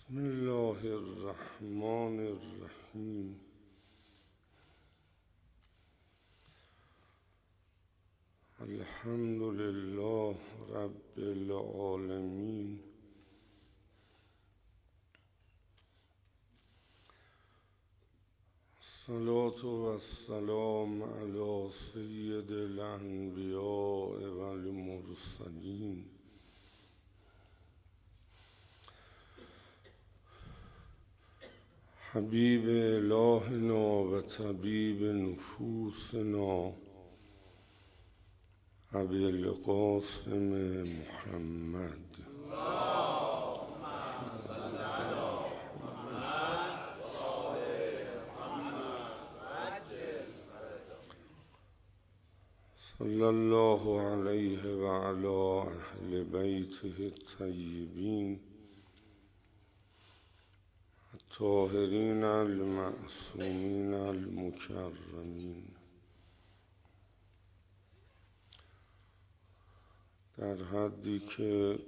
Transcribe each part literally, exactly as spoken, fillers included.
بسم الله الرحمن الرحیم. الحمد لله رب العالمین. الصلاة والسلام علی سید الانبیاء والمرسلین حبیب الهنا و طبیب نفوسنا ابی القاسم محمد. اللهم صل علی محمد و آل محمد عجل صلی الله علیه و علی اهل بیته الطیبین الطاهرین المعصومین المکرمین. در حدی که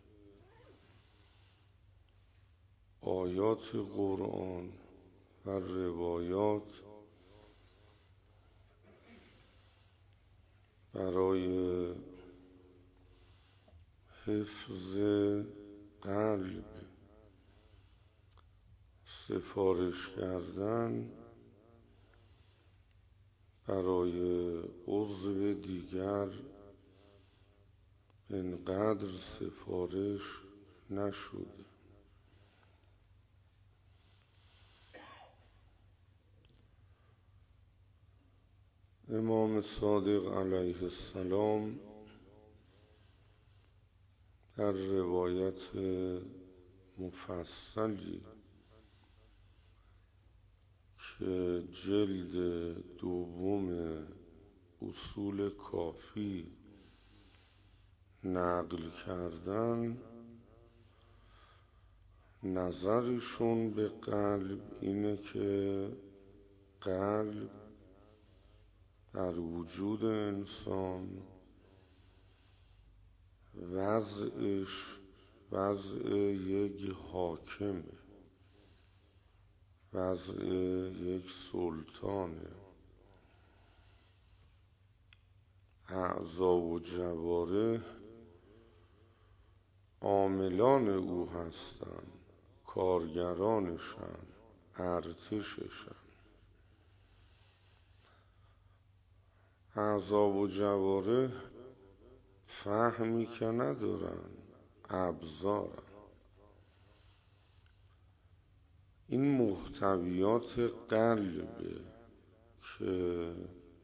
آیات قرآن و روایات برای حفظ قلب سفارش کردن، برای عضو دیگر اینقدر سفارش نشده. امام صادق علیه السلام در روایت مفصلی که جلد دوم اصول کافی نقل کردن، نظرشون به قلب اینه که قلب در وجود انسان وضعش وضع یک حاکمه، وضع یک سلطانه. اعضا و جوارح عاملان او هستن، کارگرانشن، ارتششن. اعضا و جوارح فهمی که ندارن، ابزارن. این محتویات قلبه که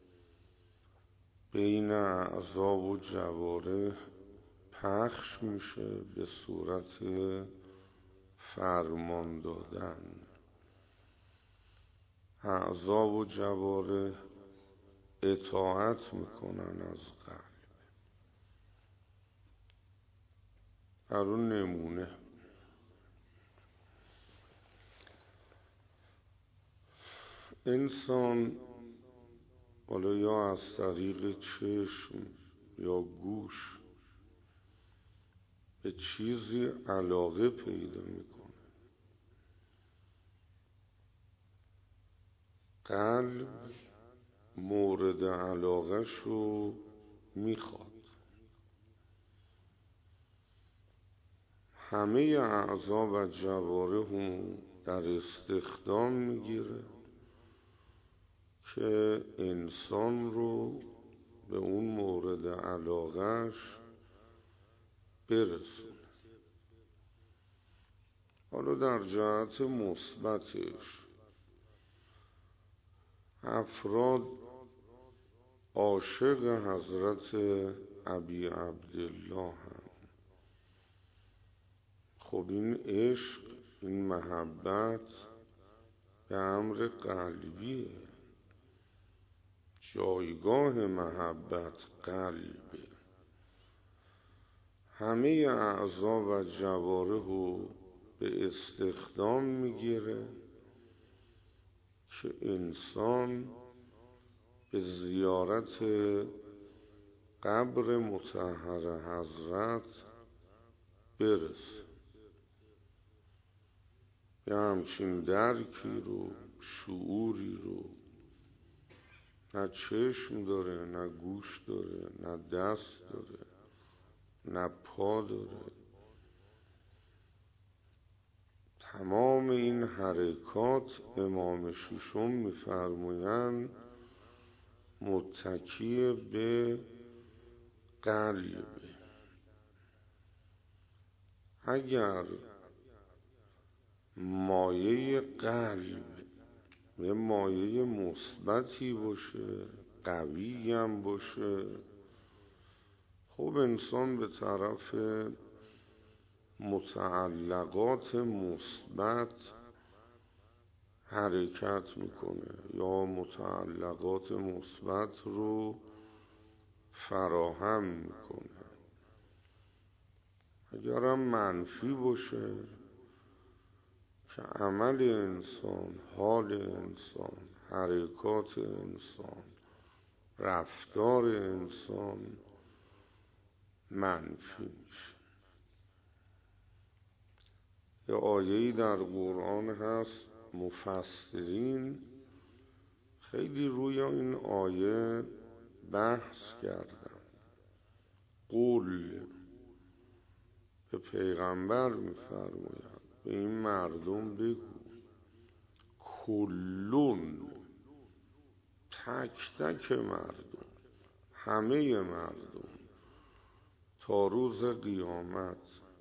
بین اعضا و جوارح پخش میشه به صورت فرمان دادن. اعضا و جوارح اطاعت میکنن از قلب. در اون نمونه انسان حالا یا از طریق چشم یا گوش به چیزی علاقه پیدا میکنه. قلب مورد علاقه شو میخواد. همه اعضا و جوارح هم در استخدام میگیره که انسان رو به اون مورد علاقهش برسونه. حالا در جهت مثبتش افراد عاشق حضرت ابی عبدالله هم. خب این عشق، این محبت به امر قلبیه. جایگاه محبت قلبه. همه اعضا و جوارح رو به استخدام میگیره که انسان به زیارت قبر مطهر حضرت برسه. یه همچین درکی رو، شعوری رو نه چشم داره، نه گوش داره، نه دست داره، نه پا داره. تمام این حرکات امام ششم می‌فرمایند متکی به قلب. اگر مایه قلب یه مایه مثبتی باشه، قوی هم باشه، خب انسان به طرف متعلقات مثبت حرکت میکنه یا متعلقات مثبت رو فراهم میکنه. اگرم منفی باشه که عمل انسان، حال انسان، حرکات انسان، رفتار انسان منفی میشه. یه آیه‌ای در قرآن هست، مفسرین خیلی روی این آیه بحث کردن. قول به پیغمبر می‌فرماید به این مردم بگو کلون، تک تک مردم، همه مردم تا روز قیامت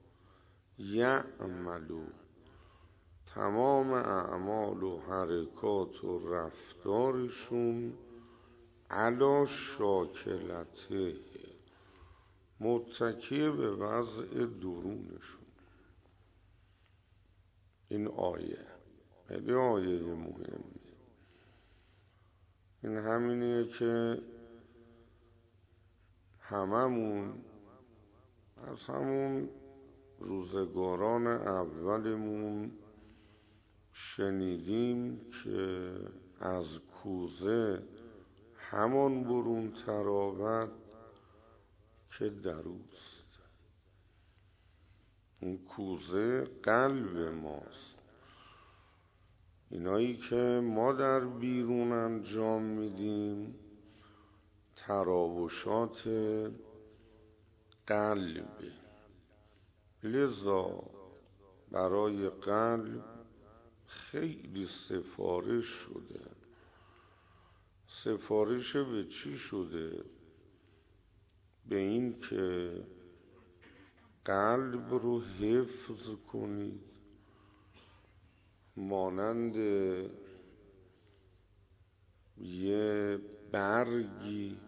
یعملو، تمام اعمال و حرکات و رفتارشون علی شاکلته، متکی به وضع درونشون. این آیه خیلی آیه مهمیه. این همینیه که هممون از همون روزگاران اولمون شنیدیم که از کوزه همان برون تراود که دروست. اون کوزه قلب ماست. اینایی که ما در بیرون انجام میدیم تراوشات قلبه. لذا برای قلب خیلی سفارش شده. سفارش به چی شده؟ به این که قلب رو حفظ کنید، مانند یه برگی،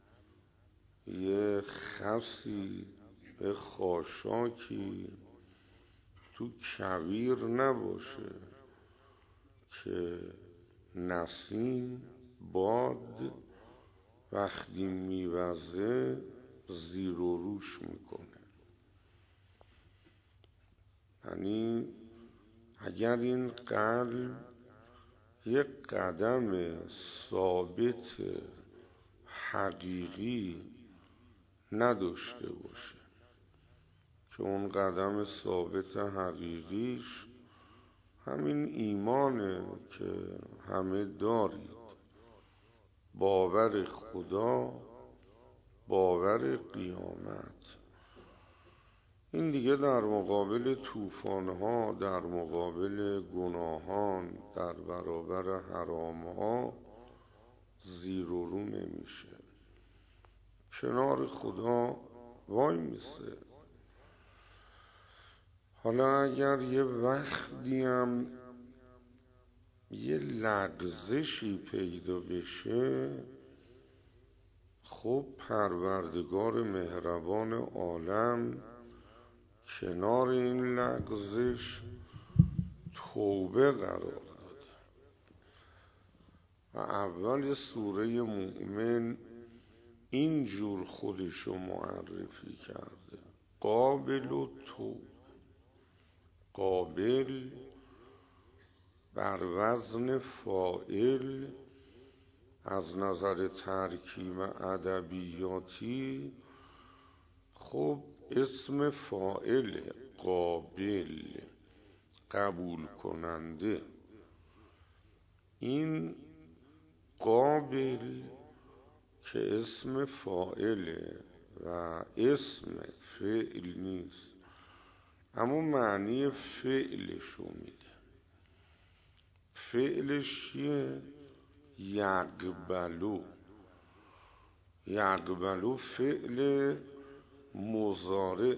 یه خسی، یه خاشاکی تو کویر نباشه که نسیم، باد وقتی میوزه زیر و روش میکنه. یعنی اگر این قلب یک قدم ثابت حقیقی نداشته باشه که اون قدم ثابت حقیقیش همین ایمانه که همه دارید، باور خدا، باور قیامت. این دیگه در مقابل طوفان‌ها، در مقابل گناهان، در برابر حرام‌ها زیر و رو نمیشه، کنار خدا وای میسه. حالا اگر یه وقتی هم یه لغزشی پیدا بشه، خب پروردگار مهربان عالم کنار این لغزش توبه قرار داده و اول سوره مؤمن اینجور خودشو معرفی کرده: قابل و توب. قابل بر وزن فاعل، از نظر ترکیب ادبیاتی خب اسم فاعل قابل، قبول کننده. این قابل که اسم فاعله و اسم فعل نیست، اما معنی فعلشو میده. فعلش چیه؟ یقبلو. یقبلو فعل مضارع.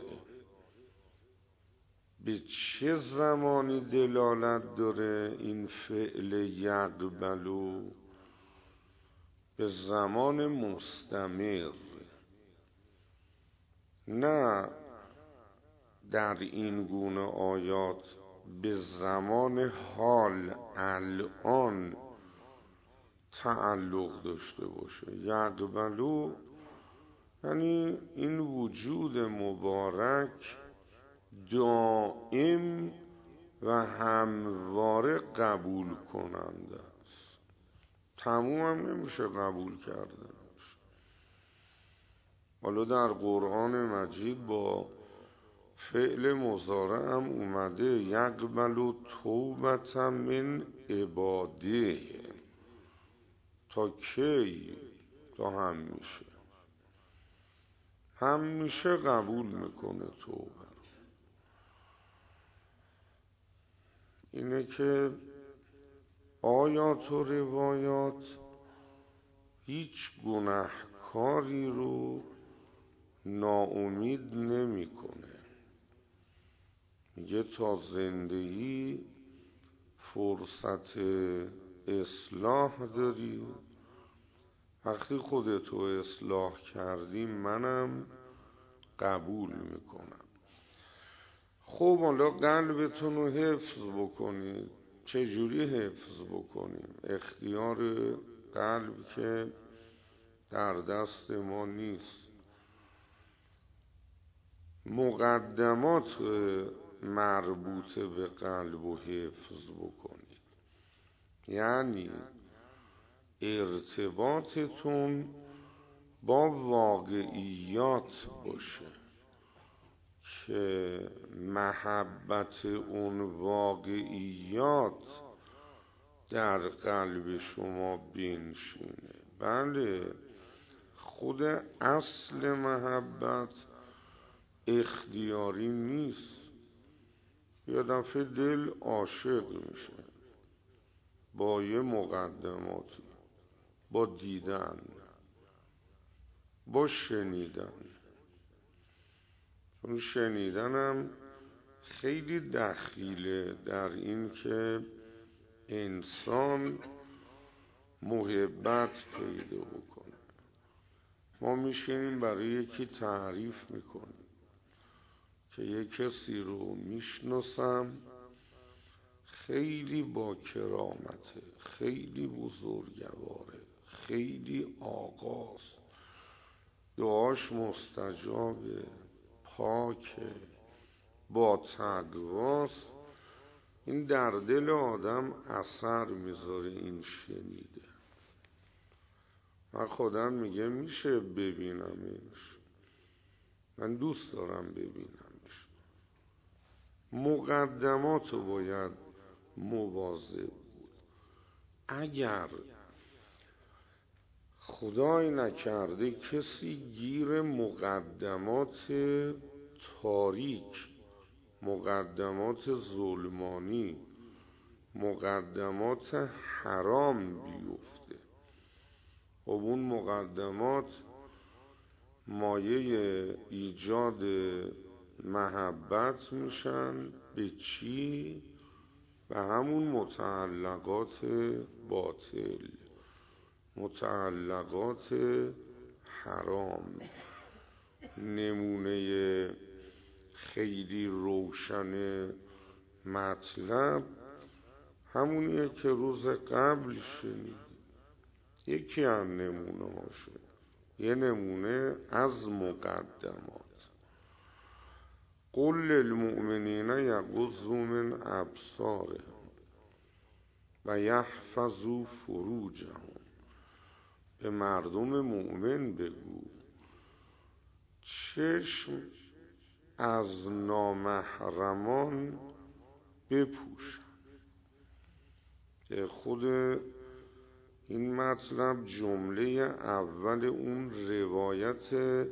به چه زمانی دلالت داره این فعل یقبلو؟ به زمان مستمر، نه در این گونه آیات به زمان حال الان تعلق داشته باشه. یقبلو یعنی این وجود مبارک دائم و همواره قبول کننده است. تموم هم نمیشه قبول کردنش. حالا در قرآن مجید با فعل مضارع هم اومده یقبل توبة من عباده. تا کی؟ تا همیشه. همیشه قبول میکنه توبه. اینه که آیات و روایات هیچ گناهکاری رو ناامید نمیکنه. میگه تا زندگی فرصت اصلاح داری، وقتی خودتو اصلاح کردی منم قبول میکنم. خب حالا قلبتون رو حفظ بکنید. چجوری حفظ بکنیم؟ اختیار قلب که در دست ما نیست. مقدمات مربوط به قلب رو حفظ بکنید. یعنی ارتباطتون با واقعیات باشه که محبت اون واقعیات در قلب شما بنشینه. بله، خود اصل محبت اختیاری نیست. یه دفعه دل عاشق میشه با یه مقدماتی، با دیدن، با شنیدن. چون شنیدنم خیلی دخیله در این که انسان محبت پیدا بکنه. ما میشینیم برای یکی تعریف میکنیم که یک کسی رو میشناسم، خیلی با کرامته، خیلی بزرگواره، خیلی آقاست، دعاش مستجابه، پاکه، با تقواست. این در دل آدم اثر میذاره. این شنیده. من خودم میگه میشه ببینمش، من دوست دارم ببینمش. مقدمات رو باید مواظب بود. اگر خدای نکرده کسی گیر مقدمات تاریک، مقدمات ظلمانی، مقدمات حرام بیفته، خب اون مقدمات مایه ایجاد محبت میشن. به چی؟ به همون متعلقات باطل، متعلقات حرام. نمونه خیلی روشن مطلب همونیه که روز قبل شنید. یکی از نمونه هاشه، یه نمونه از مقدمات. قل للمؤمنین یغضوا من ابصارهم و یحفظوا فروجهم. به مردم مؤمن بگو چشم از نامحرمان بپوشن. که خود این مطلب جمله اول اون روایت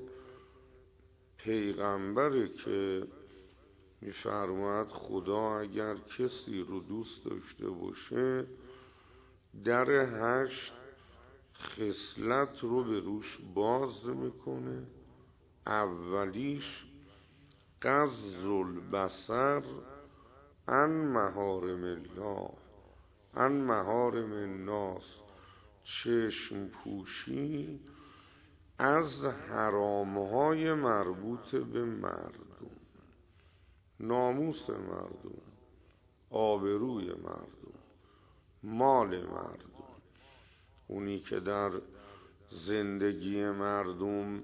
پیغمبره که می‌فرماید خدا اگر کسی رو دوست داشته باشه در هشت خصلت رو به روش باز میکنه. اولیش غض البصر عن محارم الله، عن محارم الناس، چشم پوشی از حرامهای مربوط به مردم، ناموس مردم، آبروی مردم، مال مردم. اونی که در زندگی مردم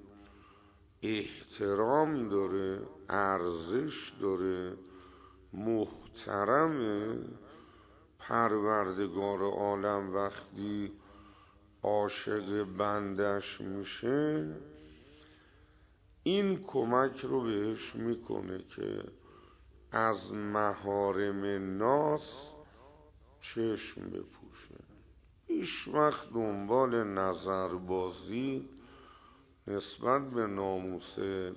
احترام داره، ارزش داره، محترمه، پروردگار عالم وقتی عاشق بندش میشه این کمک رو بهش میکنه که از محارم ناس چشم بپوشه. هیچ وقت دنبال نظربازی نسبت به ناموس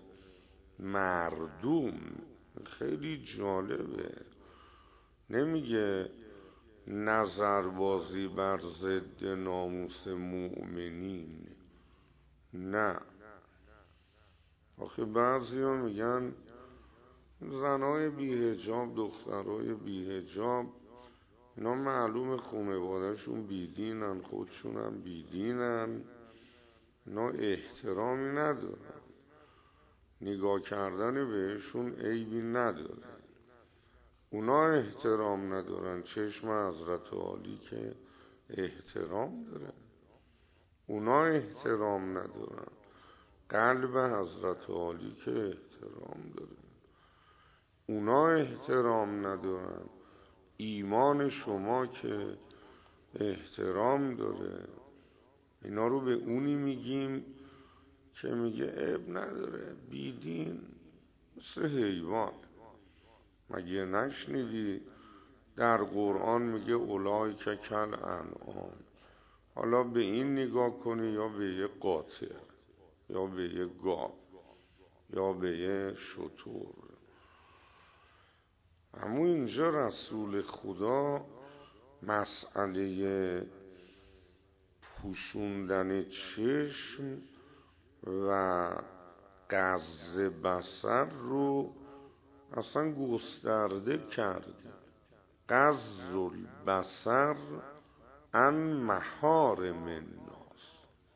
مردم، خیلی جالبه، نمیگه نظربازی بر ضد ناموس مؤمنین، نه. آخه بعضی ها میگن زنای بی‌حجاب، دخترای بی‌حجاب، اینا معلوم خانواده‌شون بیدینن، خودشون هم بیدینن، اینا احترامی ندارن، نگاه کردن بهشون عیبی نداره. اونا احترام ندارن، چشم حضرت عالی که احترام داره. اونا احترام ندارن، قلب حضرت عالی که احترام داره. اونا احترام ندارن، ایمان شما که احترام داره. اینا رو به اونی میگیم که میگه عیب نداره، بیدین مثل حیوان. مگه نشنیدی در قرآن میگه اولئک کالانعام؟ حالا به این نگاه کنی یا به یه قاطع، یا به یه گاو، یا به یه شتر. اما اینجا رسول خدا مسئله پوشوندن چشم و غض بصر رو اصلا گسترده کرده. غض البصر عن محارم الناس.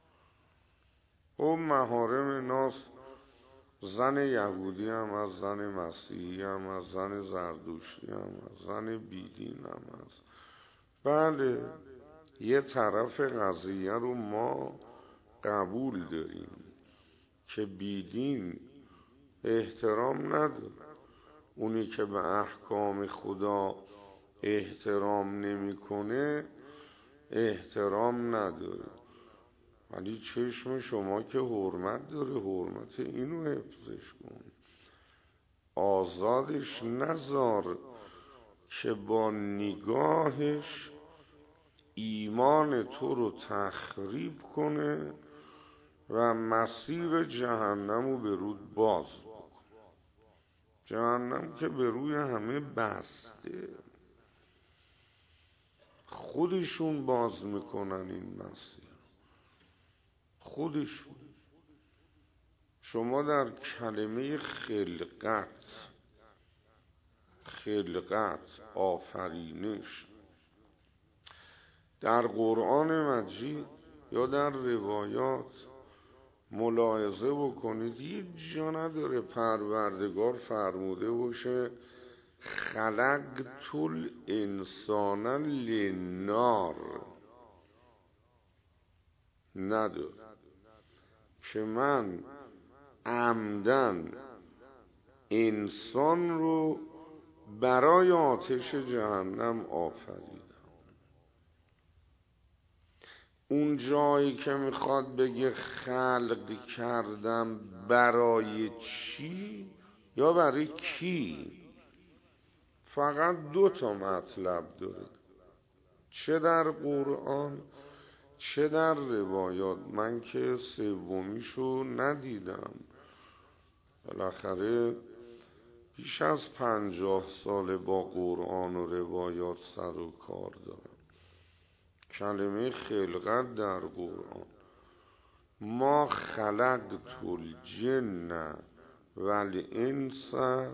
او محارم الناس زن یهودی هم از، زن مسیحی هم از، زن زردوشتی هم از، زن بیدین هم از. بله، یه طرف قضیه رو ما قبول داریم که بیدین احترام نداره. اونی که به احکام خدا احترام نمیکنه احترام نداره. ولی چشم شما که حرمت داره، حرمت اینو حفظش کن، آزادش نذار که با نگاهش ایمان تو رو تخریب کنه و مسیر جهنم رو به رود باز بکن. جهنم که به روی همه بسته، خودشون باز میکنن این مسیر، خودشون. شما در کلمه خلقت، خلقت، آفرینش، در قرآن مجید یا در روایات ملاحظه بکنید هیچ جا نداره پروردگار فرموده باشه خلقت الانسان للنار، نداره که من عمدن انسان رو برای آتش جهنم آفریدم. اون جایی که میخواد بگه خلق کردم برای چی یا برای کی، فقط دو تا مطلب داره، چه در قرآن چه در روایات. من که سومیشو ندیدم، بالاخره بیش از پنجاه ساله با قرآن و روایات سر و کار دارم. کلمه خلقت در قرآن، ما خلقت الجن والانس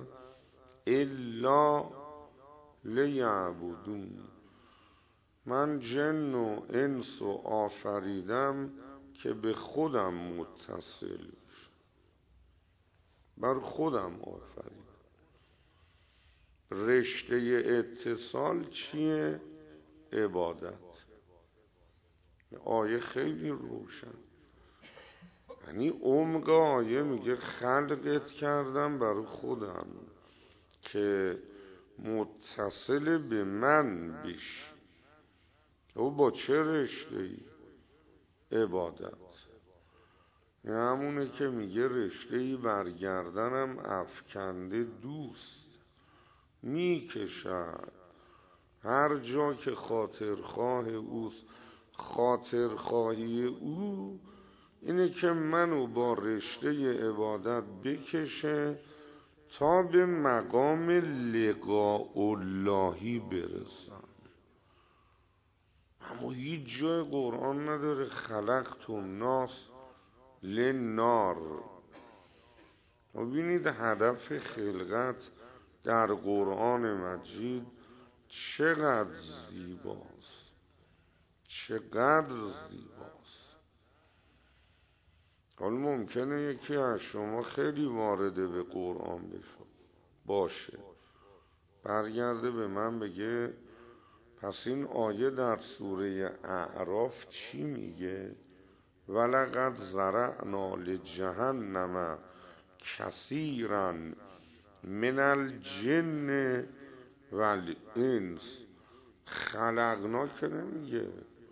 الا لیعبدون، من جن و انس و آفریدم که به خودم متصل بشم، بر خودم آفریدم. رشته اتصال چیه؟ عبادت. آیه خیلی روشن، یعنی عمق آیه میگه خلقت کردم برای خودم که متصل به من بشی. او با چه رشته ای؟ عبادت. یعنی همونه که میگه رشته ای برگردنم افکنده دوست میکشد، هر جا که خاطرخواه اوست. خاطرخواهی او اینه که منو با رشته عبادت بکشه تا به مقام لقاء اللهی برسم. اما هیچ جای قرآن نداره خلقت الناس للنار. ببینید هدف خلقت در قرآن مجید چقدر زیباست، چقدر زیباست. حالا ممکنه یکی از شما خیلی وارده به قرآن بشه باشه، برگرده به من بگه پس این آیه در سوره اعراف چی میگه؟ ولقد زرعنا لجهنم کثیرا من الجن والانس. خلقنا که نمیگه،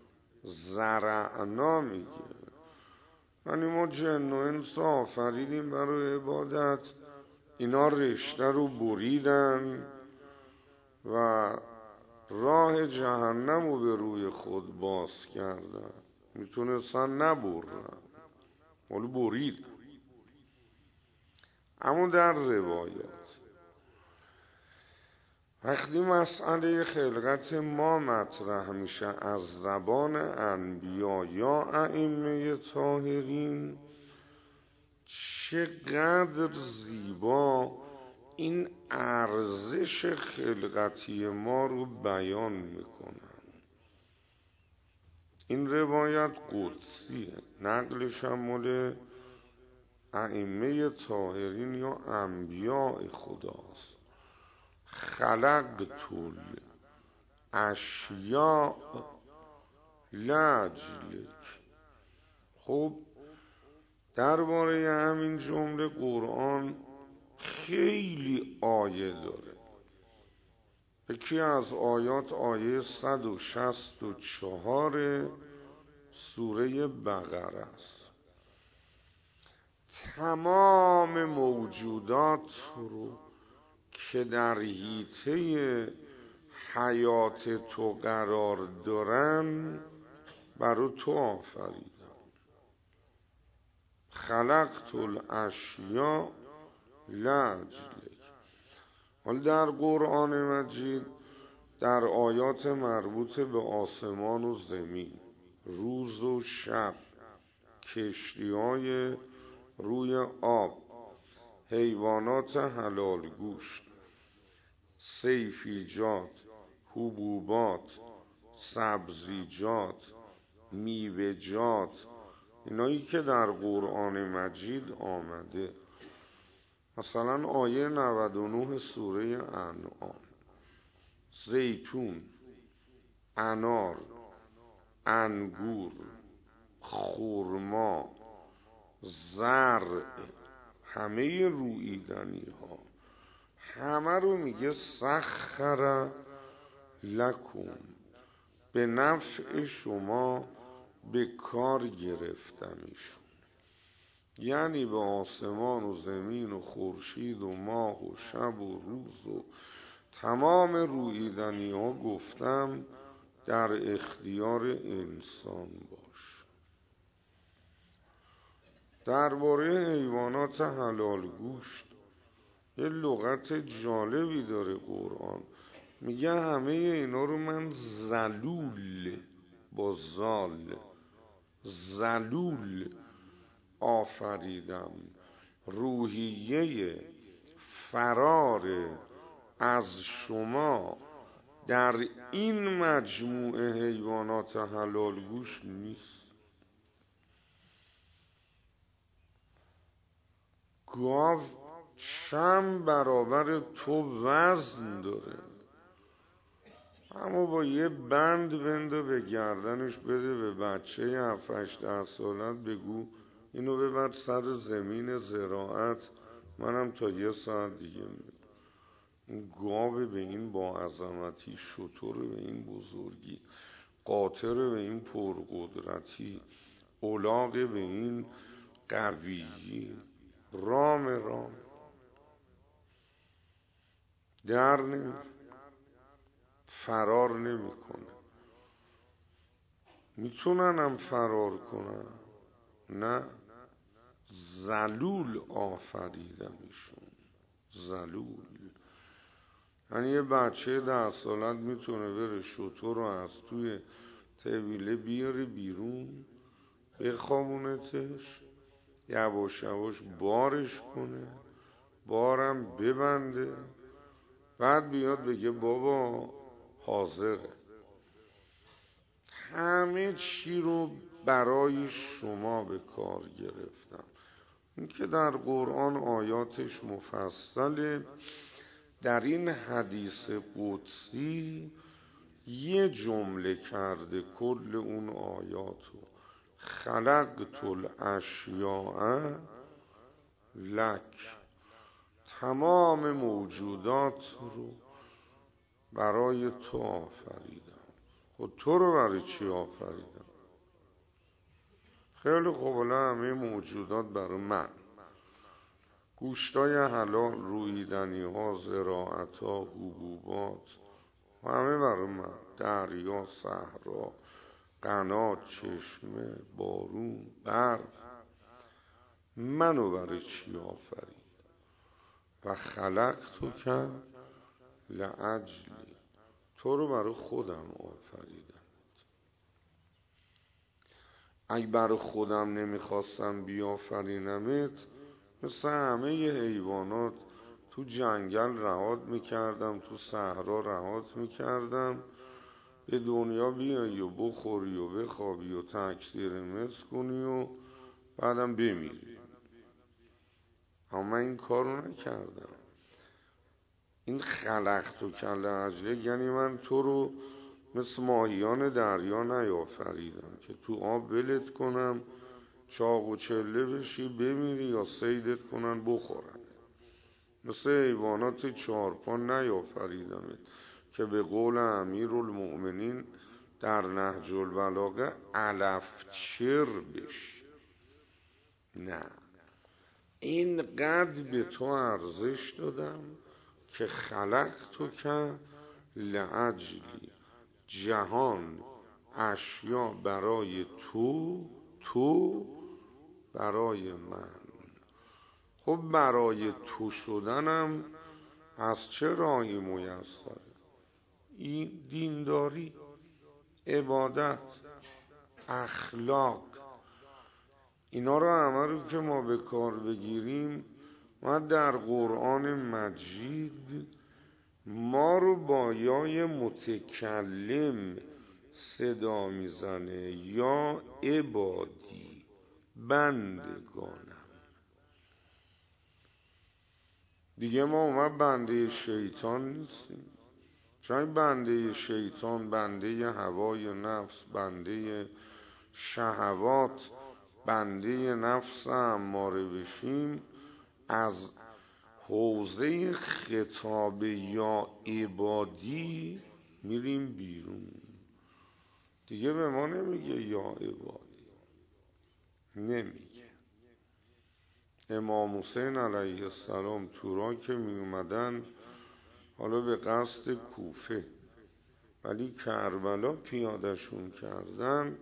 زرعنا میگه. یعنی ما جن و انس آفریدیم برای عبادت، اینا رشته رو بریدن و راه جهنم رو به روی خود باز کردن. میتونستن نبرن ولی برید. اما در روایات وقتی مسئله خلقت ما مطرح میشه از زبان انبیا یا ائمه طاهرین، چقدر زیبا این ارزش خلقتی ما رو بیان میکنن. این روایت قدسیه، نقلش هم مال ائمه طاهرین یا انبیاء خداست. خلقت الاشیاء لاجلک. خب درباره همین جمله قرآن خیلی آیه داره. یکی از آیات آیه صد و شصت و چهار سوره بقره است. تمام موجودات رو که در حیطه حیات تو قرار دارن برای تو آفریدم. خلقت الاشیاء لاجلک. حالا در قرآن مجید در آیات مربوط به آسمان و زمین، روز و شب، کشتی‌های روی آب، حیوانات حلال گوشت، صیفیجات، حبوبات، سبزیجات، میوه‌جات، اینایی که در قرآن مجید آمده. مثلا آیه نود و نه سوره انعام، زیتون، انار، انگور، خرما، زرع، همه روییدنی ها، همه رو میگه سخر لکم، به نفع شما به کار گرفتمشون. یعنی به آسمان و زمین و خورشید و ماه و شب و روز و تمام روییدنی ها گفتم در اختیار انسان باش. درباره حیوانات حلال گوشت یه لغت جالبی داره قرآن، میگه همه اینا رو من ذلول با زال ذلول آفریدم. روحیه فرار از شما در این مجموعه حیوانات حلال گوشت نیست. گاو چند برابر تو وزن داره، اما با یه بند بنده به گردنش بده به بچه هفت هشت ده سالت بگو اینو ببر سر زمین زراعت، منم تا یه ساعت دیگه میرم. این گاو به این با عظمتی، شتر به این بزرگی، قاطر به این پرقدرتی، الاغ به این قویی، رام رام در نمی فرار نمی کنه. میتونن هم فرار کنن، نه، ذلول آفریدمشون. ذلول یعنی یه بچه ده سالت میتونه بره شتر رو از توی طویله بیاره بیرون، بخوابونتش، یواش یواش بارش کنه، بارم ببنده، بعد بیاد بگه بابا حاضره. همه چی رو برای شما به کار گرفتم. این که در قرآن آیاتش مفصله، در این حدیث قدسی یه جمله کرده کل اون آیاتو: خلقت الاشیاء لک، تمام موجودات رو برای تو آفریدم. خود تو رو برای چی آفریدم؟ خیلی خوب، الان همه موجودات برای من، گوشتای حلال، روییدنی ها، زراعت ها، حبوبات، همه برای من، دریا، صحرا، قنات، چشمه، بارون، برف، منو برای چی آفرید؟ و خلقتو که لأجلی، تو رو برای خودم آفریدم. اگه برای خودم نمیخواستم بیافرینمت، مثل همه حیوانات تو جنگل رهات میکردم، تو صحرا رهات میکردم، به دنیا بیایی و بخوری و بخوابی و تکثیر مثل کنی و بعدم بمیری. اما من این کارو نکردم. این خلقتو که لأجله یعنی من تو رو مثل ماهیان دریا نیافریدم که تو آب ولت کنم چاق و چله بشی بمیری یا صیدت کنن بخورن. مثل حیوانات چارپا نیافریدم که به قول امیرالمؤمنین در نهج البلاغه علفچر بشی. نه، اینقدر به تو ارزش دادم که خلقتو که لأجلی، جهان، اشیا برای تو، تو برای من. خب برای تو شدنم از چه راهی میسره؟ این دینداری، عبادت، اخلاق، اینا رو همه رو که ما به کار بگیریم، ما در قرآن مجید ما رو با یای متکلم صدا میزنه: یا عبادی، بندگانم. دیگه ما اومد بنده شیطان نیستیم. چون بنده شیطان، بنده هوای نفس، بنده شهوات، بنده نفس اماره بشیم، از حوزه خطاب یا عبادی میریم بیرون. دیگه به ما نمیگه یا عبادی، نمیگه. امام حسین علیه السلام تو راه که می اومدن، حالا به قصد کوفه، ولی کربلا پیادشون کردن،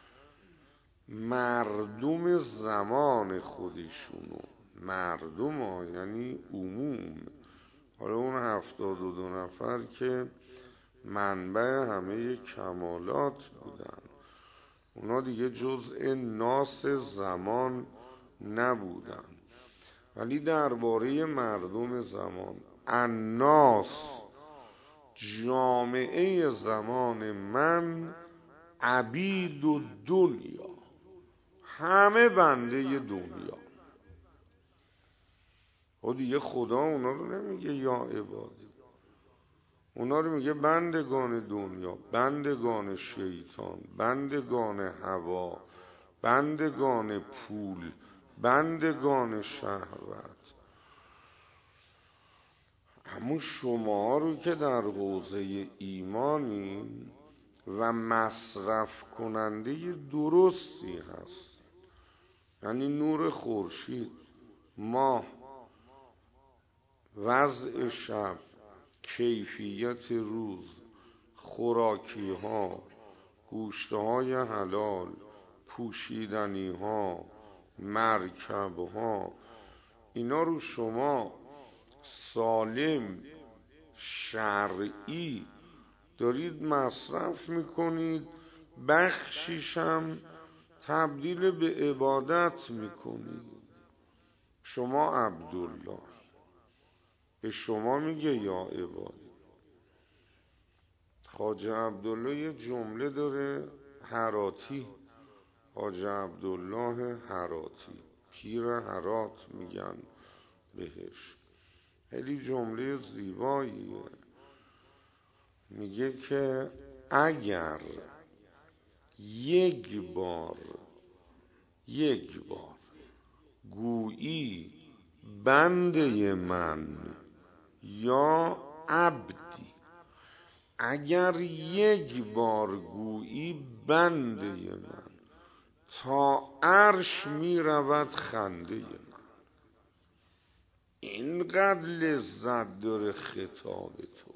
مردم زمان خودشونو، مردم ها یعنی عموم، حالا اون هفتاد و دو نفر که منبع همه کمالات بودن، اونا دیگه جزء ناس زمان نبودن. ولی درباره مردم زمان، الناس، جامعه زمان من، عبید و دنیا، همه بنده دنیا. و دیگه خدا اونا رو نمیگه یا عبادی، اونا رو میگه بندگان دنیا، بندگان شیطان، بندگان هوا، بندگان پول، بندگان شهوت. اما شما رو که در حوزه ایمانین و مصرف کننده درستی هست، یعنی نور خورشید، ماه، وضع شب، کیفیت روز، خوراکی ها، گوشت های حلال، پوشیدنی ها، مرکب ها، اینا رو شما سالم شرعی دارید مصرف میکنید، بخشیشم تبدیل به عبادت میکنید. شما عبدالله، به شما میگه یا عبادی. خواجه عبدالله یه جمله داره، هراتی، خواجه عبدالله هراتی، پیر هرات میگن بهش، خیلی جمله زیباییه. میگه که اگر یک بار یک بار گویی بنده من یا عبدی، اگر یک بار گویی بنده من، تا عرش می رود خنده من. اینقدر لذت داره خطاب تو،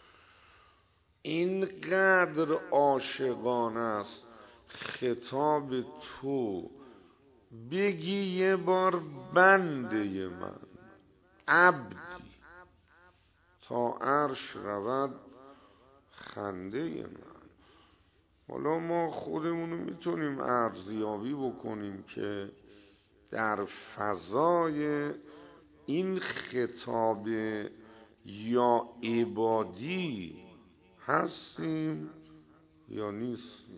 اینقدر عاشقانه است خطاب تو، بگی یه بار بنده من، عبدی، تا عرش رود خنده من. حالا ما خودمونو میتونیم ارزیابی بکنیم که در فضای این خطاب یا عبادی هستیم یا نیستیم.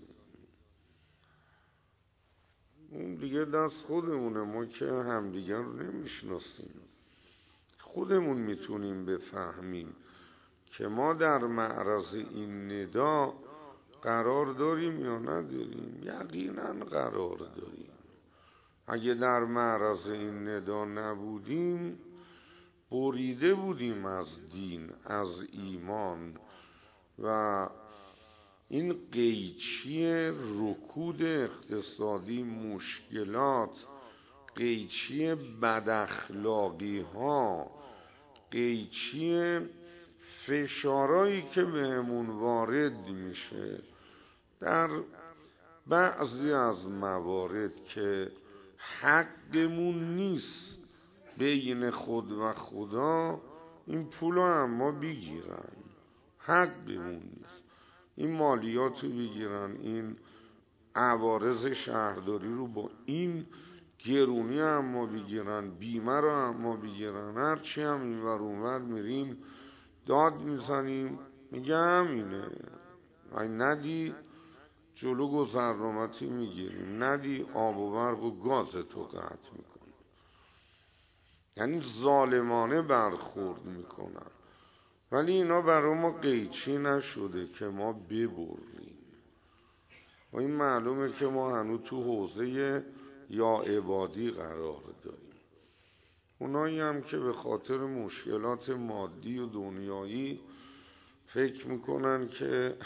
اون دیگه دست خودمونه، ما که همدیگر رو نمیشناسیم. خودمون میتونیم بفهمیم که ما در معرض این ندا قرار داریم یا نداریم. یقینا قرار داریم. اگه در معرض این ندا نبودیم، بریده بودیم از دین، از ایمان، و این قیچی رکود اقتصادی، مشکلات، قیچی بداخلاقی ها، قیچی فشارهایی که بهمون وارد میشه در بعضی از موارد که حقمون نیست بین خود و خدا، این پول رو اما بگیرن، حقمون نیست، این مالیات رو بگیرن، این عوارض شهرداری رو با این گرونی اما بگیرن، بیمه رو اما بگیرن. هرچی هم این ور اون ور میریم داد میزنیم، میگه همینه، این ندی جلو گذرنامتی میگیریم، ندی آب و برق و گاز تو قطع میکنیم. یعنی ظالمانه برخورد میکنن، ولی اینا برای ما قیچی نشده که ما ببریم. و این معلومه که ما هنوز تو حوزه یا عبادی قرار داریم. اونایی هم که به خاطر مشکلات مادی و دنیایی فکر میکنن که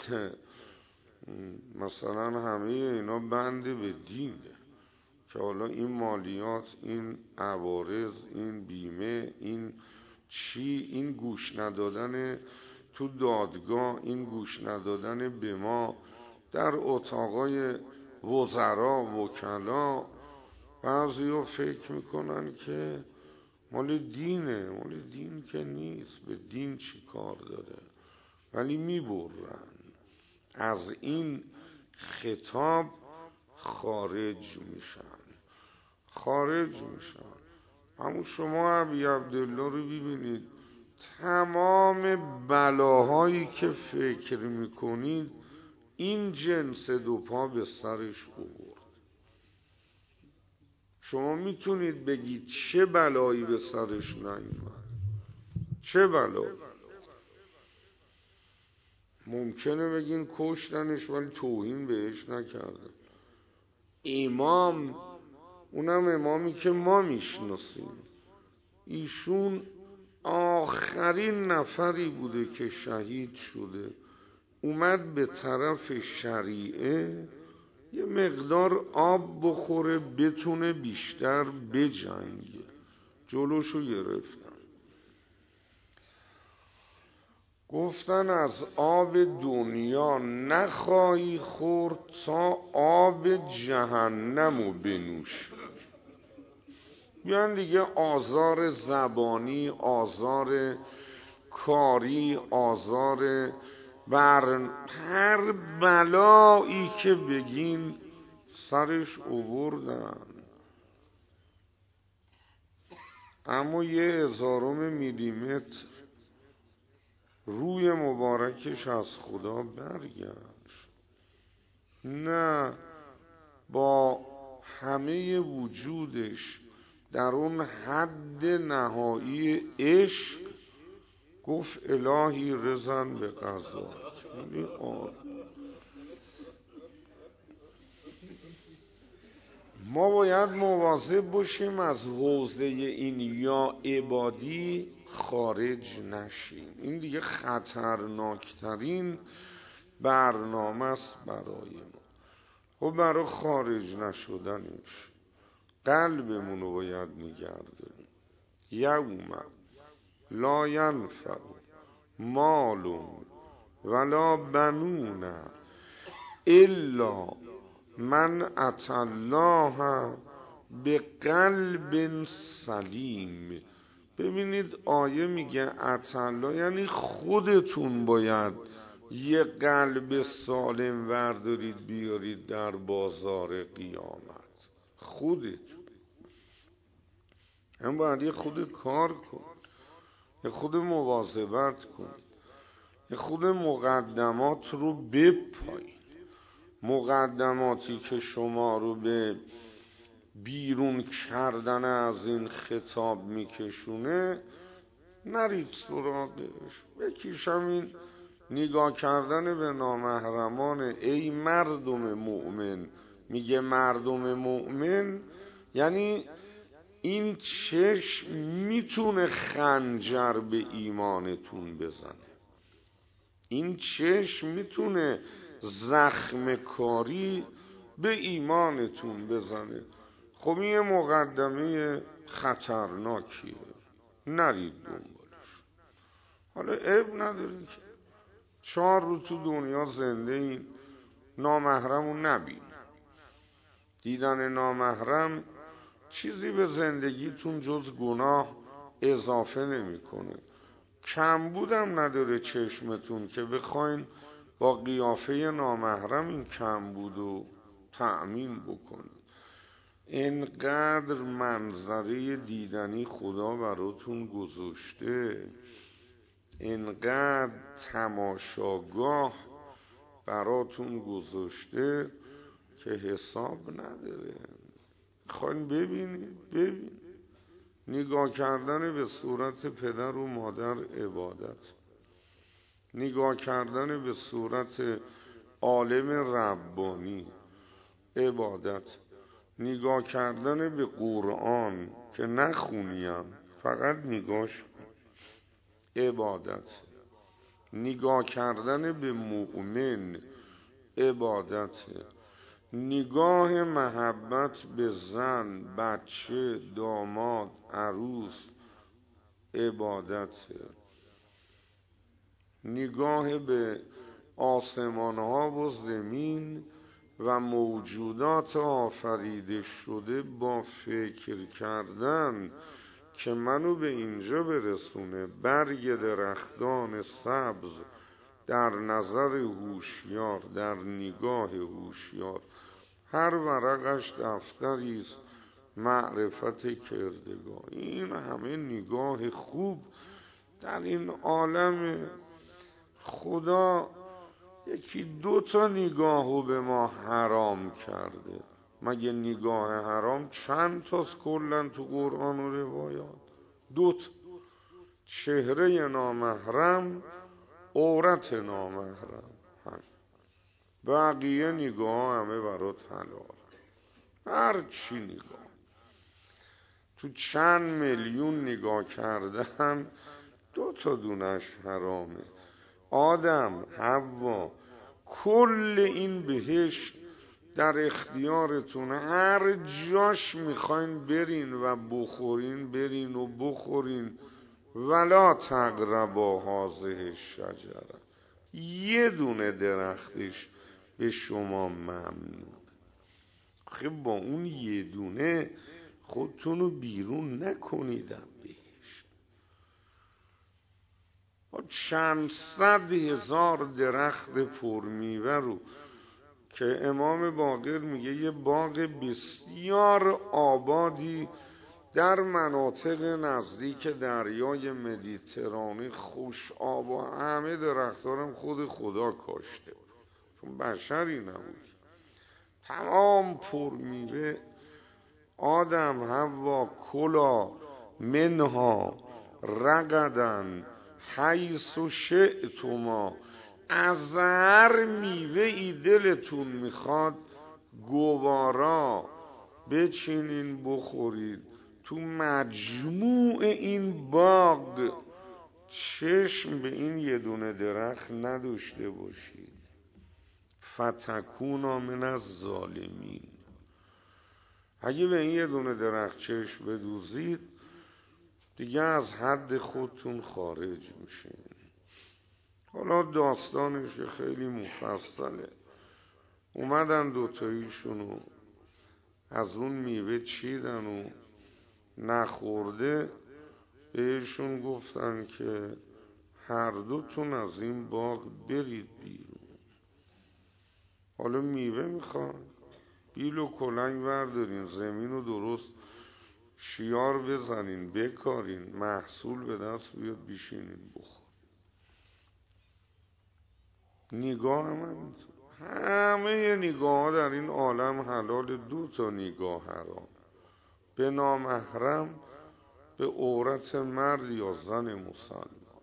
مثلا همه اینا بند به دینه، که حالا این مالیات، این عوارض، این بیمه، این چی؟ این گوش ندادن تو دادگاه، این گوش ندادن به ما در اتاقای وزرا وکلا. بعضی فکر میکنن که مال دینه، مال دین که نیست، به دین چی کار داره، ولی میبرن از این خطاب خارج میشن خارج میشن همون شما ابی عبدالله رو ببینید، تمام بلاهایی که فکر میکنید این جنس دو پا به سرش آورد. شما میتونید بگید چه بلایی به سرش نیومد؟ چه بلایی؟ ممکنه بگین کشتنش ولی توهین بهش نکردن. امام، اونم امامی که ما میشناسیم، ایشون آخرین نفری بوده که شهید شده، اومد به طرف شریعه یه مقدار آب بخوره بتونه بیشتر بجنگه، جلوشو گرفتن. گفتن از آب دنیا نخواهی خورد تا آب جهنمو بنوش. بیان دیگه آزار زبانی، آزار کاری، آزار بر هر بلایی که بگین سرش آوردن، اما یه هزارم میلیمتر روی مبارکش از خدا برگشت. نه، با همه وجودش در اون حد نهایی عشق گفت الهی رضن به قضا. ما باید مواظب باشیم از حوزه این یا عبادی خارج نشیم. این دیگه خطرناکترین برنامه است برای ما. خب برای خارج نشدنش قلبمون رو باید نگردیم. یوم لا ینفع مال ولا بنون الا من اتى الله بقلب سلیم. ببینید آیه میگه اتى الله یعنی خودتون باید یه قلب سالم وردارید بیارید در بازار قیامت. خودتون هم باید یه خود کار کن، یه خود مواظبت کن، یه خود مقدمات رو بپایید. مقدماتی که شما رو به بیرون کردن از این خطاب میکشونه نرید سراغش. بکیشم این نگاه کردن به نامحرمان. ای مردم مؤمن، میگه مردم مؤمن یعنی این چشم میتونه خنجر به ایمانتون بزنه، این چشم میتونه زخم کاری به ایمانتون بزنه. خب این مقدمه خطرناکیه، نرید دنبالش. حالا عیب نداره که چهار رو تو دنیا زنده این نامحرم رو نبین. دیدن نامحرم چیزی به زندگیتون جز گناه اضافه نمیکنه. کمبودم نداره چشمتون که بخواین با قیافه نامحرم این کمبود رو تأمین بکنید. اینقدر منظره دیدنی خدا براتون گذاشته، اینقدر تماشاگاه براتون گذاشته که حساب نداره. خواهیم ببینید، ببین نگاه کردن به صورت پدر و مادر عبادت، نگاه کردن به صورت عالم ربانی عبادت، نگاه کردن به قرآن که نخونیم فقط نگاش عبادت، نگاه کردن به مؤمن عبادت، نگاه محبت به زن، بچه، داماد، عروس عبادته. نگاه به آسمان ها و زمین و موجودات آفریده شده با فکر کردن که منو به اینجا برسونه. برگ درختان سبز در نظر هوشیار، در نگاه هوشیار، هر ورقش دفتری است معرفت کردگار. این همه نگاه خوب در این عالم. خدا یکی دو تا نگاهو به ما حرام کرده. مگه نگاه حرام چند تاست کلن تو قرآن و روایات؟ دوت: چهره نامحرم، عورت نامحرم. بقیه نگاه همه برات حلال. هر چی نگاه، تو چند میلیون نگاه کردن دو تا دونش حرامه. آدم، حوا، کل این بهشت در اختیارتونه. هر جاش میخواین برین و بخورین برین و بخورین. ولا تقربا هذه الشجره، یه دونه درختش به شما ممنوع. خب با اون یه دونه خودتونو بیرون نکنیدم بهشت. چند صد هزار درخت پرمیوه رو که امام باقر میگه یه باغ بسیار آبادی در مناطق نزدیک دریای مدیترانه، خوش آب و همه درختارم خود خدا کاشته، چون بشری نبود، تمام پرمیوه. آدم، حوا، کلا منها رغدن حیث شئتما، از هر میوه ای دلتون میخواد گوارا بچینین بخورید. تو مجموع این باغ چشم به این یه دونه درخت نداشته باشید. فتکونا من الظالمین. اگه به این یه دونه درخت چشم بدوزید دیگه از حد خودتون خارج میشین. حالا داستانش خیلی مفصله. اومدن دوتاییشونو از اون میوه چیدن و نخورده بهشون گفتن که هر دوتون از این باغ برید بیرون. حالا میوه میخوان، بیل و کلنگ بردارین، زمین رو درست شیار بزنین، بکارین، محصول به دست بیاد، بشینین بخور. نگاه هم همینطور. همه نگاه ها در این عالم حلال، دو تا نگاه حرام: به نامحرم، به عورت مرد یا زن مسلمان.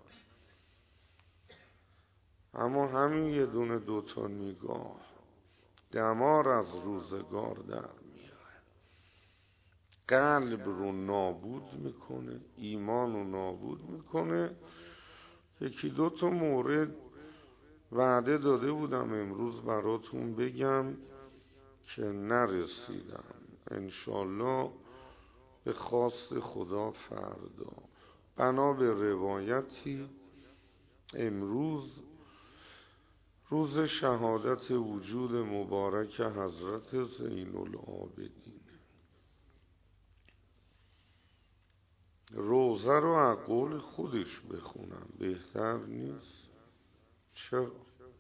اما همین یه دونه دو تا نگاه دمار از روزگار در میاره، قلب رو نابود میکنه، ایمان رو نابود میکنه. یکی دو تا مورد وعده داده بودم امروز براتون بگم که نرسیدم. انشالله به خواست خدا فردا. بنا به روایتی امروز روز شهادت وجود مبارک حضرت زین العابدین. روزه رو از قول خودش بخونم بهتر نیست؟ چرا؟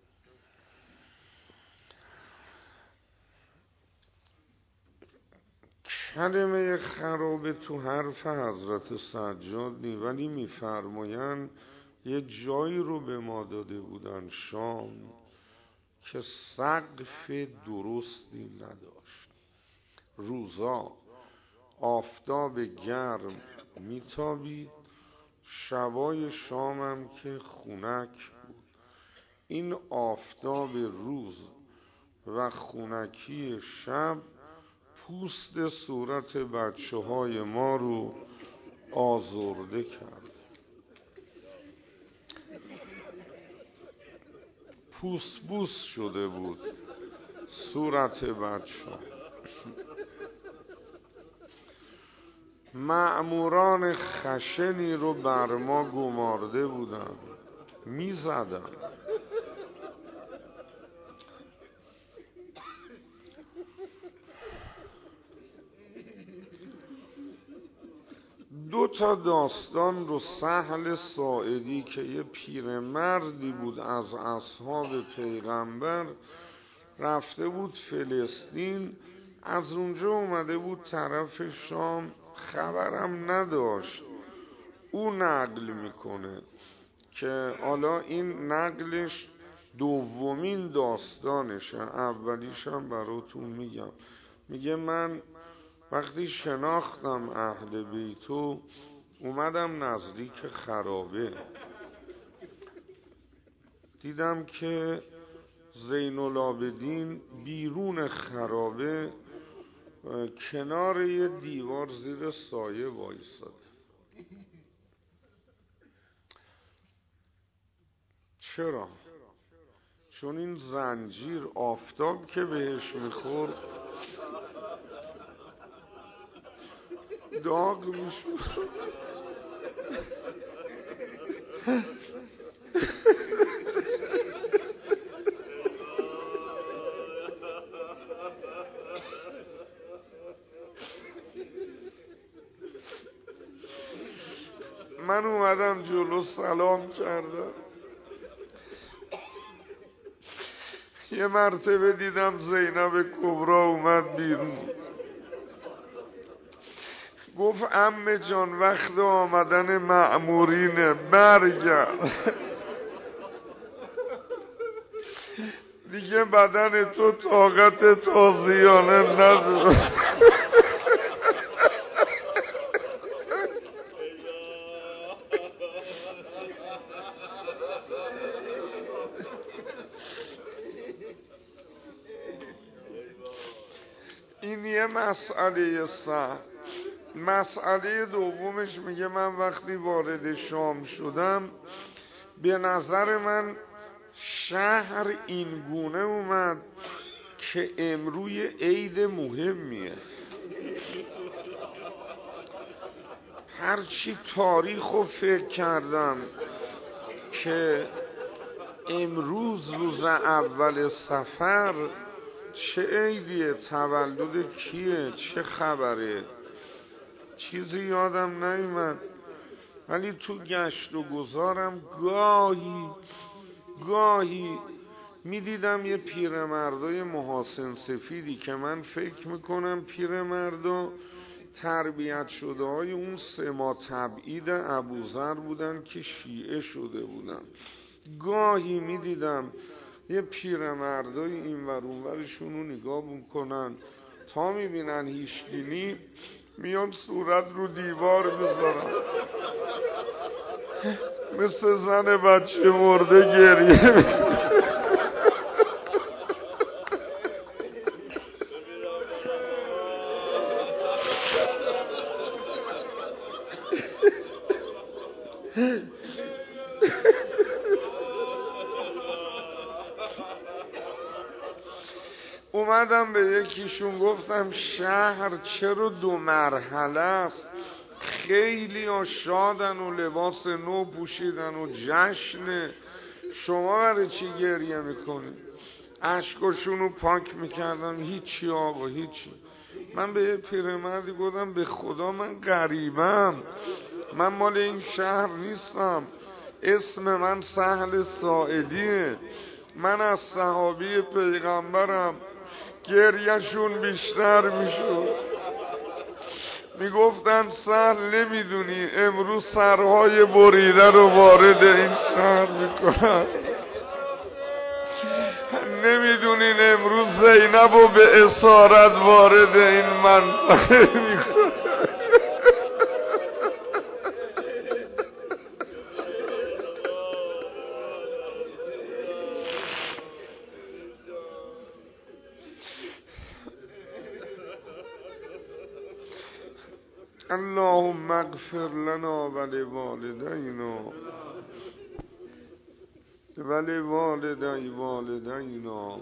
کلمه خرابه تو حرف حضرت سجاد نی، ولی میفرماین یه جایی رو به ما داده بودن شام که سقف درستی نداشت. روزا آفتاب گرم میتابید، شبای شامم که خنک بود. این آفتاب روز و خنکی شب پوست صورت بچه های ما رو آزرده کرد. پوست بوس شده بود صورت بچه ها. مأموران خشنی رو بر ما گمارده بودن، می زدن. دو تا داستان رو سهل ساعدی که یه پیرمردی بود از اصحاب پیغمبر، رفته بود فلسطین، از اونجا اومده بود طرف شام، خبرم نداشت. او نقل میکنه که حالا این نقلش دومین داستانشه، اولیشم براتون میگم. میگه من وقتی شناختم اهل بیتو اومدم نزدیک خرابه، دیدم که زین العابدین بیرون خرابه کنار یه دیوار زیر سایه وایساده. چرا؟ چون این زنجیر آفتاب که بهش میخورد داغ میشد. من اومدم جلو سلام کردم. یه مرتبه دیدم زینب کبرا اومد بیرون، گفت عمه جان وقت آمدن مأمورینه، برگرد. دیگه بدن تو طاقت تازیانه نداره. این یه مسئله سهل. مسئله دومش میگه من وقتی وارد شام شدم به نظر من شهر این گونه اومد که امروی عید مهمیه. هرچی تاریخو فکر کردم که امروز روز اول سفر چه عیدیه، تولد کیه، چه خبره، چیزی یادم نیامد. ولی تو گشت و گذارم گاهی گاهی میدیدم یه پیرمردای محاسن سفیدی که من فکر میکنم پیرمردا تربیت شده های اون سما تبعید ابوذر بودن که شیعه شده بودن. گاهی میدیدم یه پیرمردای این ور اون ورشون رو نگاه میکنن، تا میبینن هیچگینی میان صورت رو دیوار بذارن، مثل زن بچه مرده گریه. اومدم به یکیشون گفتم شهر چرا دو مرحله است؟ خیلی ها شادن و لباس نو پوشیدن و جشنه، شما برای چی گریه میکنید؟ اشکاشونو پاک میکردم، هیچی آقا هیچی. من به یه پیرمردی گفتم به خدا من غریبم، من مال این شهر نیستم، اسم من سهل ساعدیه، من از صحابی پیغمبرم. گریهشون بیشتر میشد، میگفتن سهل نمیدونی امروز سرهای بریده رو وارد این شهر میکنن، نمیدونین امروز زینب رو به اسارت وارد این منطقه میکنن. اللهم اغفر لنا ولوالدینا ولوالدی والدینا،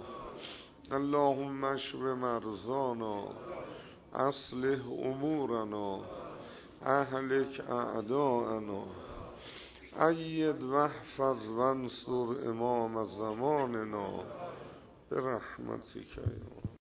اللهم اشف مرضانا، اصلح امورنا، اهلک اعداءنا اید واحفظ وانصر امام زماننا برحمتک یا